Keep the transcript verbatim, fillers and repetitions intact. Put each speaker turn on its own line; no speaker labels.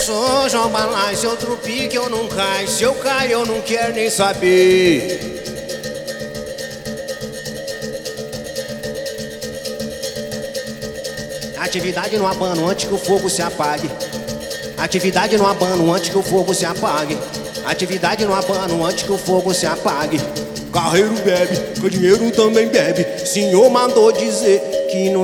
sou João Balai, se outro pique eu não caio. Se eu caio eu não quero nem saber. Atividade no abano antes que o fogo se apague. Atividade no abano antes que o fogo se apague. Atividade no abano antes que o fogo se apague. Carreiro bebe, que o dinheiro também bebe. Senhor mandou dizer que não